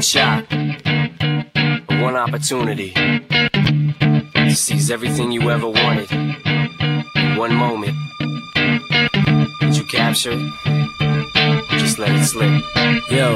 one shot, one opportunity to seize everything you ever wanted in one moment. Did you capture it? Or just let it slip? Yo.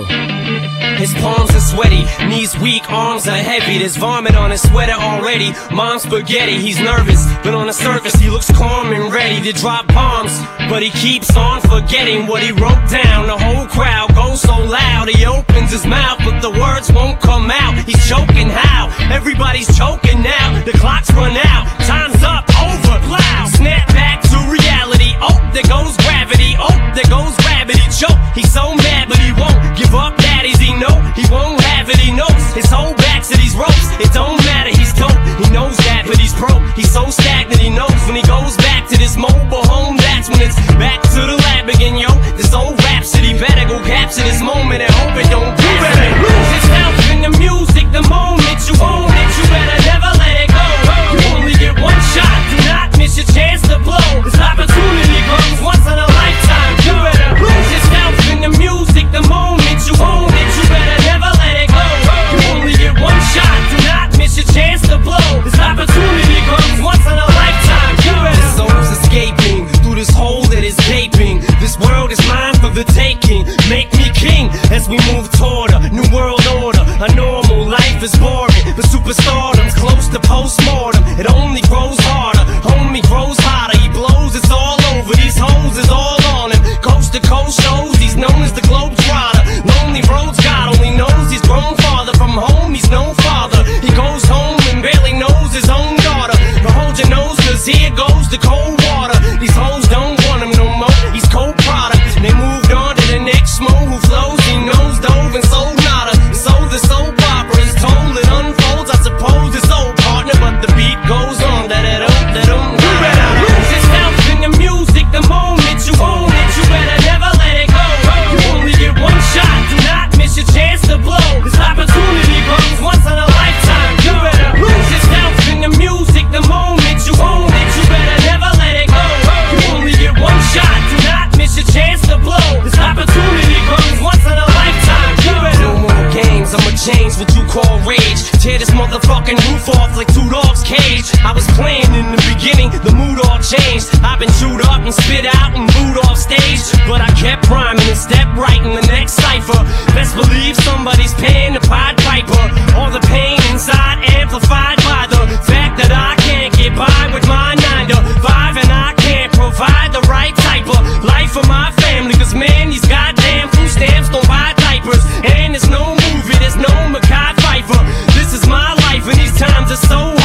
His palms are sweaty, knees weak, arms are heavy. There's vomit on his sweater already. Mom's spaghetti, he's nervous, but on the surface he looks calm and ready to drop bombs. But he keeps on forgetting what he wrote down. The whole crowd goes so loud, he opens his mouth, but the words won't come out. He's choking how? Everybody's choking now. The clock's run out, time's up, over, loud. Snap back to reality, oh, there goes gravity. Oh, there goes gravity, choke. He's so mad, but he won't give up. Daddies, he know he won't have it. He knows his whole back to these ropes. It don't matter, he's dope. He knows that, but he's broke. He's so stagnant, he knows when he goes back to this mobile home. That's when it's back to the lab again, yo. This old rhapsody better go capture this moment and hope it don't pass. You better lose yourself in the music the moment you own it. You better never let it go. You only get one shot. Do not miss your chance to blow. This opportunity comes once in a lifetime. You better lose yourself in the music the moment you own it. You better never let it go. You only get one shot. Do not miss your chance to blow. This opportunity comes once in a lifetime. You better. The soul's escaping through this hole that is gaping. This world is mine for the taking. Make me king as we move toward a new world order. A normal life is boring, but superstardom's close to postmortem. It only grows harder, homie grows hotter. He blows, it's all over. These hoes is all on him. Coast to coast shows, he's known as the Globetrotter. Lonely roads, God only knows he's grown farther from home. He's no father. He goes home and barely knows his own daughter. But hold your nose, cause here goes the cold water. These hoes don't want him no more. He's cold product. They moved on to the next mo who flows. He knows dove and sold nada. So the soap opera is told, it unfolds. I suppose it's old partner, but the beat goes on. You better lose yourself in the music the moment you own it. You better never let it go. You only get one shot. Do not miss your chance to blow. This opportunity comes once in a lifetime. You better lose yourself in the music the moment you own it. You better never let it go. You only get one shot. Do not miss your chance to blow. This opportunity comes once in a lifetime. You better. No more games, I'ma change what you call rage. Tear this motherfucking roof off like two dogs' cage. I was playing in the beginning, the mood all changed. I've been chewed up and spit out and booed off stage, but I kept rhyming and stepped right in the next cipher. Best believe somebody's paying the Pied Piper. All the pain inside amplified by the fact that I can't get by with my 9 to 5, and I can't provide the right type of life for my family. Cause man, these goddamn food stamps don't buy diapers, and there's no movie, there's no Mekhi Phifer. This is my life and these times are so hard.